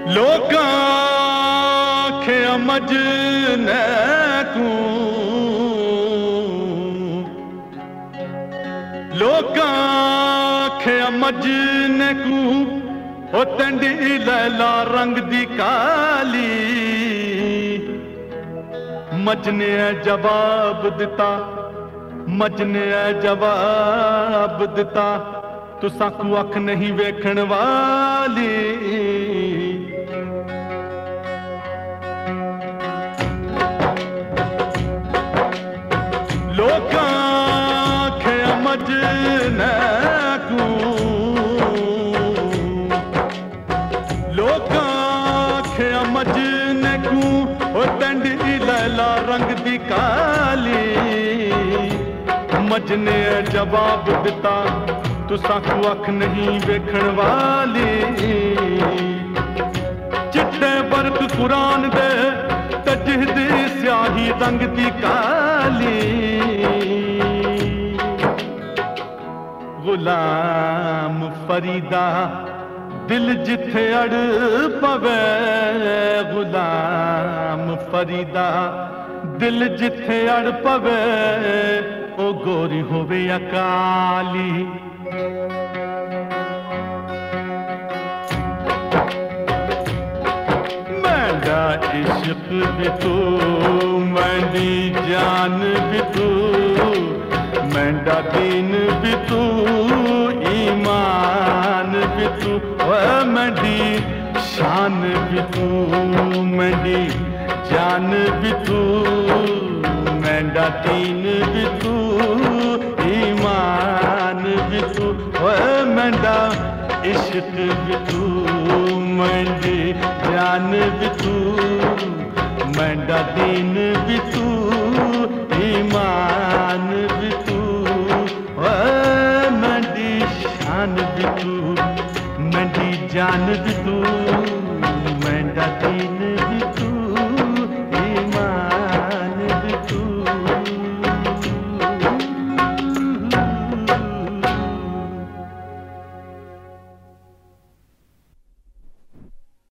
लोकां खे मजने को लोकां खे मजने को ओ तंडी लैला रंग दी काली मजने जवाब दिता मजने जवाब दिता तुसा को अख नहीं वेखण वाली लोकां खे मजने को लोकां खे मजने को ओ तंडी लैला रंग दी काली मजने जवाब दिता तुसा को अख नहीं वेखण वाली चिट्टे बरक कुरान दे तजहदी स्याही रंग दी काली गुलाम फरीदा दिल जिथे अड़ पवे गुलाम फरीदा दिल जिथे अड़ पवे ओ गोरी होवे अकाली मेरा इश्क भी तू मेरी जान भी तू मेरा दीन भी तू ईमान भी तू मेरी शान भी तू मेरी जान भी तू मेरा दीन भी तू ईमान भी तू मेरा इश्क भी तू मेरी जान भी तू मेरा दीन भी तू ईमान भी तू मेरी शान भी तू मेरी जान भी तू मेरा दीन